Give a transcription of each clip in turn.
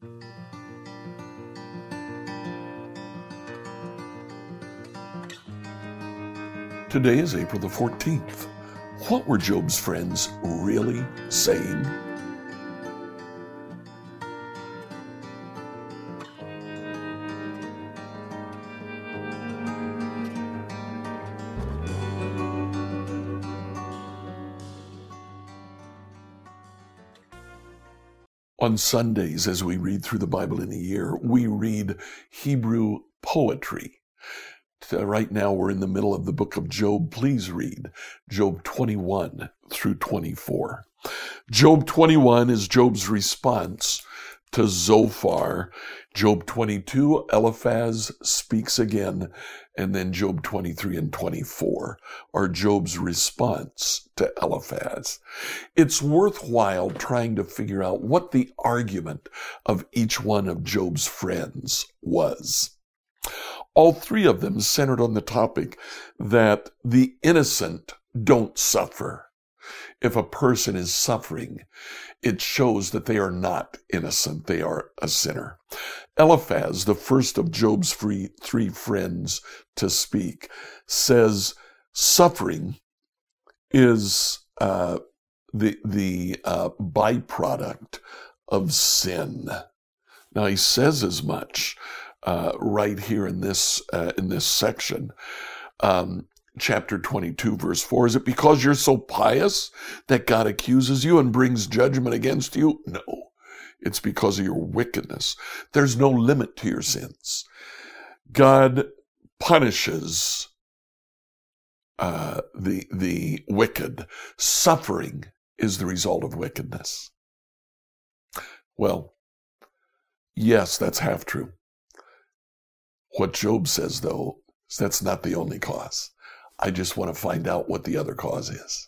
Today is April the 14th. What were Job's friends really saying? On Sundays, as we read through the Bible in a year, we read Hebrew poetry. Right now, we're in the middle of the book of Job. Please read Job 21 through 24. Job 21 is Job's response to Zophar. Job 22, Eliphaz speaks again, and then Job 23 and 24 are Job's response to Eliphaz. It's worthwhile trying to figure out what the argument of each one of Job's friends was. All three of them centered on the topic that the innocent don't suffer. If a person is suffering, it shows that they are not innocent. They are a sinner. Eliphaz, the first of Job's three friends to speak, says suffering is the byproduct of sin. Now, he says as much right here in this section. Chapter 22, verse 4, is it because you're so pious that God accuses you and brings judgment against you? No, it's because of your wickedness. There's no limit to your sins. God punishes the wicked. Suffering is the result of wickedness. Well, yes, that's half true. What Job says, though, is that's not the only cause. I just want to find out what the other cause is.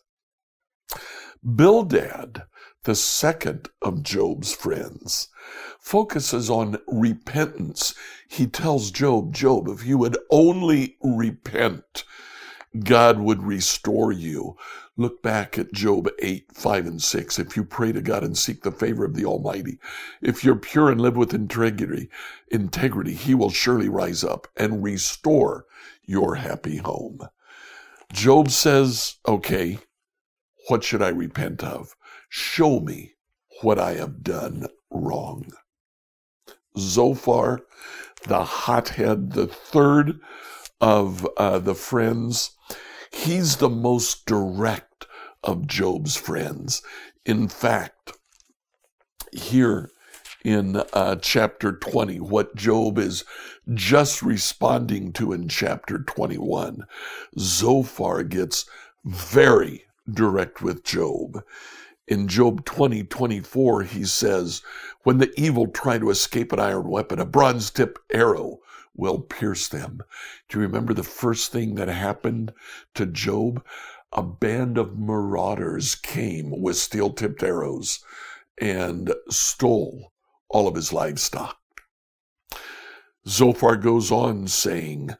Bildad, the second of Job's friends, focuses on repentance. He tells Job, if you would only repent, God would restore you. Look back at Job 8, 5, and 6. If you pray to God and seek the favor of the Almighty, if you're pure and live with integrity, He will surely rise up and restore your happy home. Job says, okay, what should I repent of? Show me what I have done wrong. Zophar, the hothead, the third of the friends, he's the most direct of Job's friends. In fact, here in chapter 20, what Job is just responding to in chapter 21, Zophar gets very direct with Job. In Job 20:24, he says, when the evil try to escape an iron weapon, a bronze-tipped arrow will pierce them. Do you remember the first thing that happened to Job? A band of marauders came with steel-tipped arrows and stole all of his livestock. Zophar goes on saying,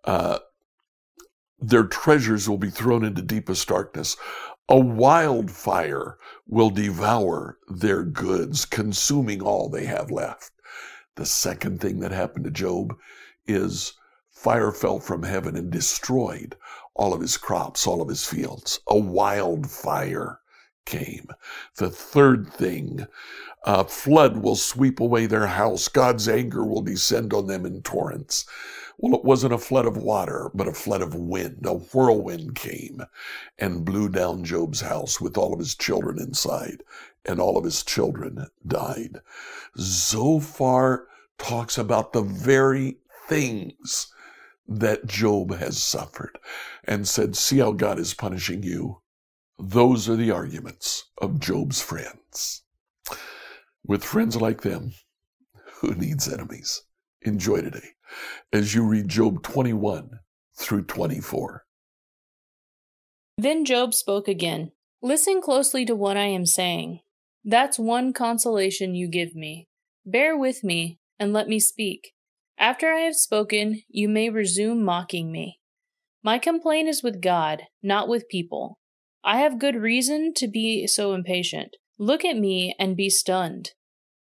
their treasures will be thrown into deepest darkness. A wildfire will devour their goods, consuming all they have left. The second thing that happened to Job is fire fell from heaven and destroyed all of his crops, all of his fields. A wildfire came. The third thing, a flood will sweep away their house. God's anger will descend on them in torrents. Well, it wasn't a flood of water, but a flood of wind. A whirlwind came and blew down Job's house with all of his children inside, and all of his children died. Zophar talks about the very things that Job has suffered and said, see how God is punishing you. Those are the arguments of Job's friends. With friends like them, who needs enemies? Enjoy today as you read Job 21 through 24. Then Job spoke again. Listen closely to what I am saying. That's one consolation you give me. Bear with me and let me speak. After I have spoken, you may resume mocking me. My complaint is with God, not with people. I have good reason to be so impatient. Look at me and be stunned.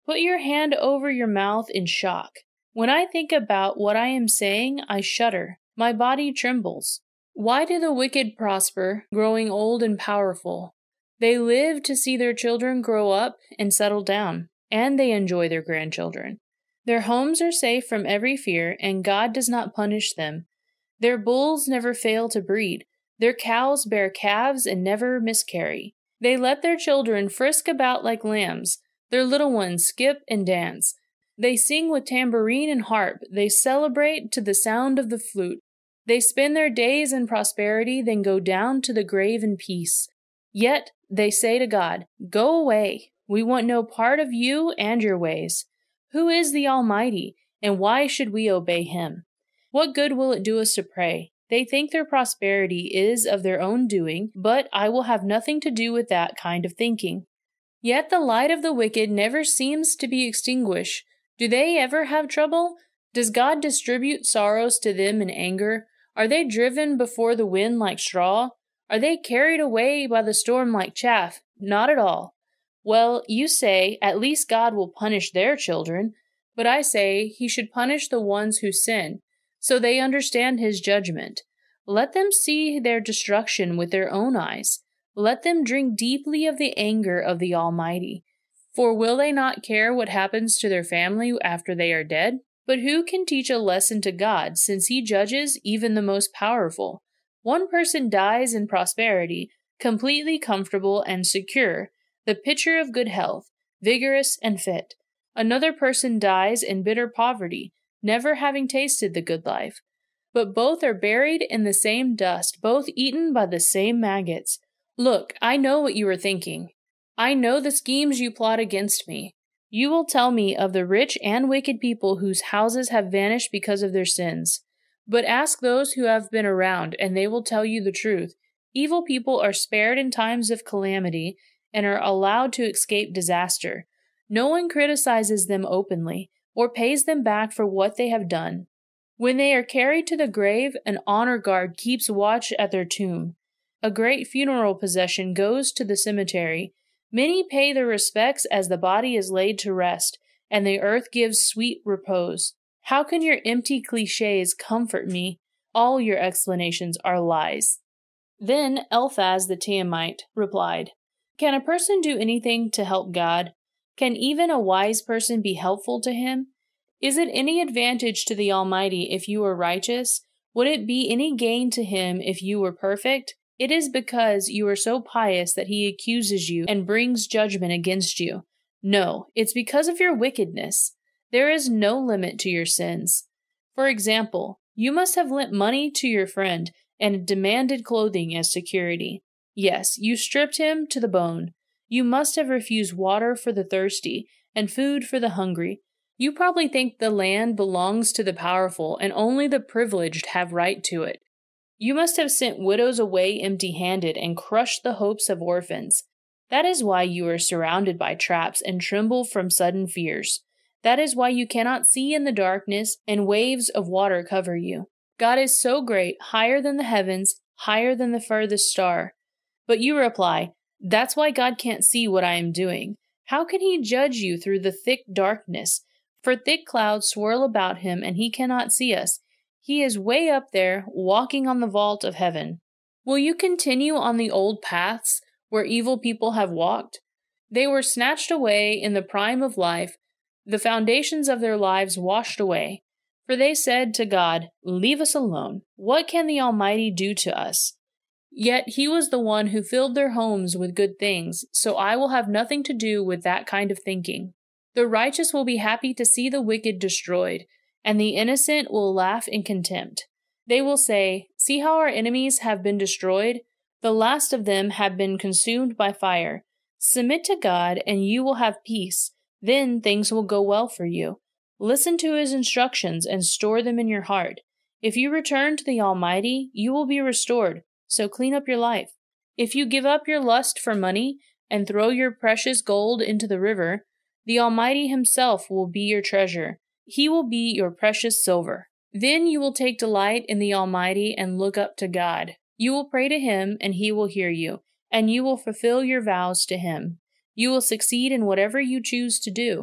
Put your hand over your mouth in shock. When I think about what I am saying, I shudder. My body trembles. Why do the wicked prosper, growing old and powerful? They live to see their children grow up and settle down, and they enjoy their grandchildren. Their homes are safe from every fear, and God does not punish them. Their bulls never fail to breed. Their cows bear calves and never miscarry. They let their children frisk about like lambs. Their little ones skip and dance. They sing with tambourine and harp. They celebrate to the sound of the flute. They spend their days in prosperity, then go down to the grave in peace. Yet they say to God, "Go away. We want no part of you and your ways. Who is the Almighty, and why should we obey him? What good will it do us to pray? They think their prosperity is of their own doing, but I will have nothing to do with that kind of thinking." Yet the light of the wicked never seems to be extinguished. Do they ever have trouble? Does God distribute sorrows to them in anger? Are they driven before the wind like straw? Are they carried away by the storm like chaff? Not at all. Well, you say, at least God will punish their children, but I say he should punish the ones who sin, so they understand his judgment. Let them see their destruction with their own eyes. Let them drink deeply of the anger of the Almighty. For will they not care what happens to their family after they are dead? But who can teach a lesson to God, since he judges even the most powerful? One person dies in prosperity, completely comfortable and secure, the picture of good health, vigorous and fit. Another person dies in bitter poverty, never having tasted the good life. But both are buried in the same dust, both eaten by the same maggots. Look, I know what you are thinking. I know the schemes you plot against me. You will tell me of the rich and wicked people whose houses have vanished because of their sins. But ask those who have been around, and they will tell you the truth. Evil people are spared in times of calamity and are allowed to escape disaster. No one criticizes them openly or pays them back for what they have done. When they are carried to the grave, an honor guard keeps watch at their tomb. A great funeral procession goes to the cemetery. Many pay their respects as the body is laid to rest, and the earth gives sweet repose. How can your empty cliches comfort me? All your explanations are lies. Then Eliphaz the Temanite replied, "Can a person do anything to help God? Can even a wise person be helpful to him? Is it any advantage to the Almighty if you are righteous? Would it be any gain to him if you were perfect? It is because you are so pious that he accuses you and brings judgment against you. No, it's because of your wickedness. There is no limit to your sins. For example, you must have lent money to your friend and demanded clothing as security. Yes, you stripped him to the bone. You must have refused water for the thirsty and food for the hungry. You probably think the land belongs to the powerful and only the privileged have right to it. You must have sent widows away empty-handed and crushed the hopes of orphans. That is why you are surrounded by traps and tremble from sudden fears. That is why you cannot see in the darkness and waves of water cover you. God is so great, higher than the heavens, higher than the furthest star. But you reply, that's why God can't see what I am doing. How can he judge you through the thick darkness? For thick clouds swirl about him and he cannot see us. He is way up there, walking on the vault of heaven. Will you continue on the old paths where evil people have walked? They were snatched away in the prime of life, the foundations of their lives washed away. For they said to God, "Leave us alone. What can the Almighty do to us?" Yet he was the one who filled their homes with good things, so I will have nothing to do with that kind of thinking. The righteous will be happy to see the wicked destroyed, and the innocent will laugh in contempt. They will say, "See how our enemies have been destroyed? The last of them have been consumed by fire." Submit to God, and you will have peace. Then things will go well for you. Listen to his instructions and store them in your heart. If you return to the Almighty, you will be restored, so clean up your life. If you give up your lust for money and throw your precious gold into the river, the Almighty himself will be your treasure. He will be your precious silver. Then you will take delight in the Almighty and look up to God. You will pray to him, and he will hear you, and you will fulfill your vows to him. You will succeed in whatever you choose to do,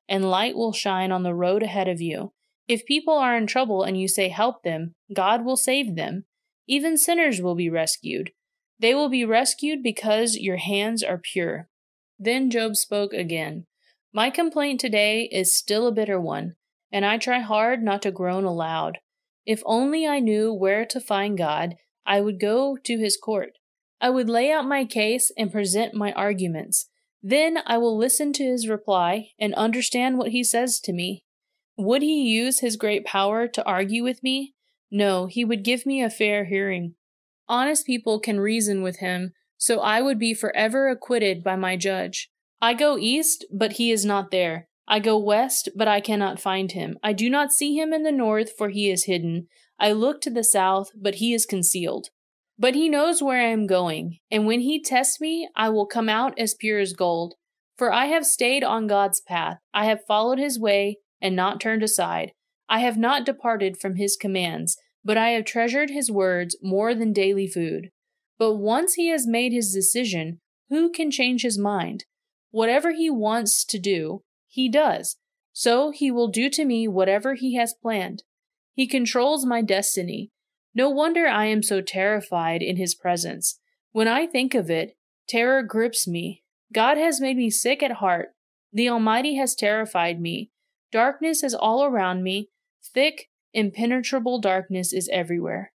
and light will shine on the road ahead of you. If people are in trouble and you say help them, God will save them. Even sinners will be rescued. They will be rescued because your hands are pure. Then Job spoke again. My complaint today is still a bitter one, and I try hard not to groan aloud. If only I knew where to find God, I would go to his court. I would lay out my case and present my arguments. Then I will listen to his reply and understand what he says to me. Would he use his great power to argue with me? No, he would give me a fair hearing. Honest people can reason with him, so I would be forever acquitted by my judge. I go east, but he is not there. I go west, but I cannot find him. I do not see him in the north, for he is hidden. I look to the south, but he is concealed. But he knows where I am going, and when he tests me, I will come out as pure as gold. For I have stayed on God's path. I have followed his way and not turned aside. I have not departed from his commands, but I have treasured his words more than daily food. But once he has made his decision, who can change his mind? Whatever he wants to do, he does. So he will do to me whatever he has planned. He controls my destiny. No wonder I am so terrified in his presence. When I think of it, terror grips me. God has made me sick at heart. The Almighty has terrified me. Darkness is all around me. Thick, impenetrable darkness is everywhere.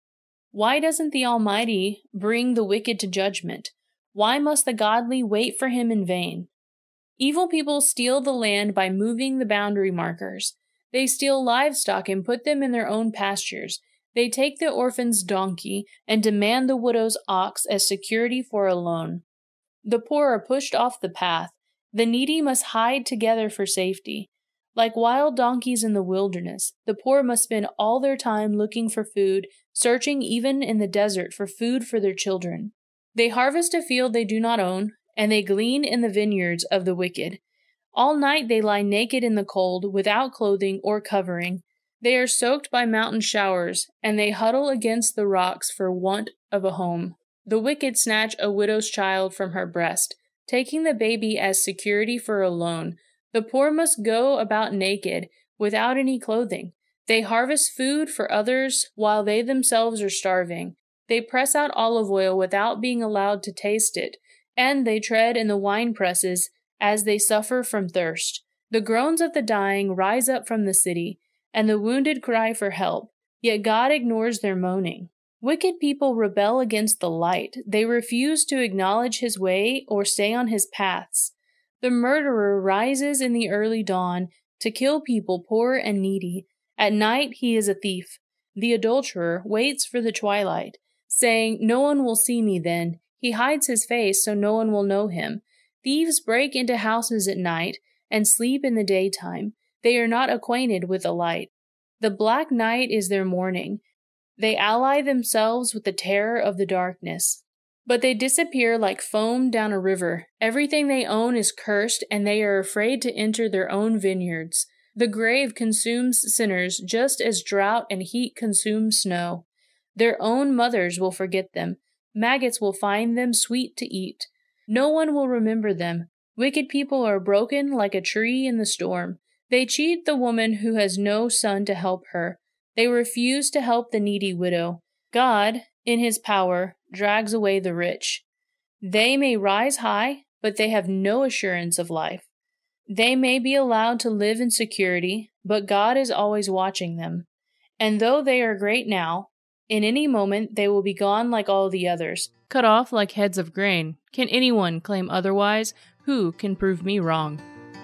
Why doesn't the Almighty bring the wicked to judgment? Why must the godly wait for him in vain? Evil people steal the land by moving the boundary markers. They steal livestock and put them in their own pastures. They take the orphan's donkey and demand the widow's ox as security for a loan. The poor are pushed off the path. The needy must hide together for safety. Like wild donkeys in the wilderness, the poor must spend all their time looking for food, searching even in the desert for food for their children. They harvest a field they do not own, and they glean in the vineyards of the wicked. All night they lie naked in the cold, without clothing or covering. They are soaked by mountain showers, and they huddle against the rocks for want of a home. The wicked snatch a widow's child from her breast, taking the baby as security for a loan. The poor must go about naked, without any clothing. They harvest food for others while they themselves are starving. They press out olive oil without being allowed to taste it, and they tread in the wine presses as they suffer from thirst. The groans of the dying rise up from the city, and the wounded cry for help, yet God ignores their moaning. Wicked people rebel against the light. They refuse to acknowledge his way or stay on his paths. The murderer rises in the early dawn to kill people poor and needy. At night he is a thief. The adulterer waits for the twilight, saying, "No one will see me then." He hides his face so no one will know him. Thieves break into houses at night and sleep in the daytime. They are not acquainted with the light. The black night is their mourning. They ally themselves with the terror of the darkness. But they disappear like foam down a river. Everything they own is cursed, and they are afraid to enter their own vineyards. The grave consumes sinners just as drought and heat consume snow. Their own mothers will forget them. Maggots will find them sweet to eat. No one will remember them. Wicked people are broken like a tree in the storm. They cheat the woman who has no son to help her. They refuse to help the needy widow. God, in his power, drags away the rich. They may rise high, but they have no assurance of life. They may be allowed to live in security, but God is always watching them. And though they are great now, in any moment they will be gone like all the others, cut off like heads of grain. Can anyone claim otherwise? Who can prove me wrong?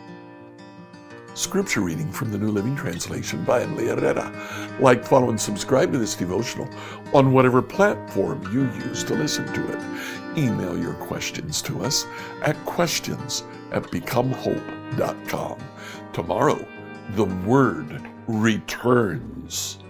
Scripture reading from the New Living Translation by Emily Herrera. Like, follow, and subscribe to this devotional on whatever platform you use to listen to it. Email your questions to us at questions@becomehope.com. Tomorrow, the Word returns.